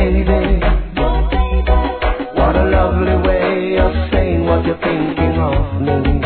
baby. What a lovely way of saying what you're thinking of me.